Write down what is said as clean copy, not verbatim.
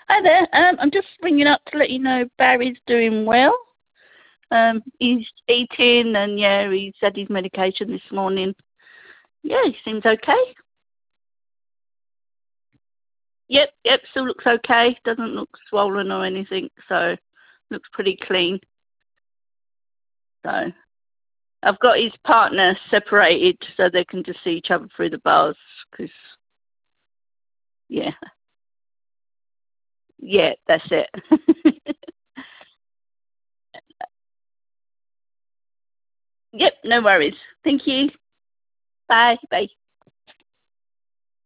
Hi there. I'm just ringing up to let you know Barry's doing well. He's eating and yeah, he's had his medication this morning. Yeah, he seems okay. Yep, still looks okay. Doesn't look swollen or anything, so looks pretty clean. So I've got his partner separated so they can just see each other through the bars. Cause yeah, yeah, that's it. Yep, no worries. Thank you. Bye.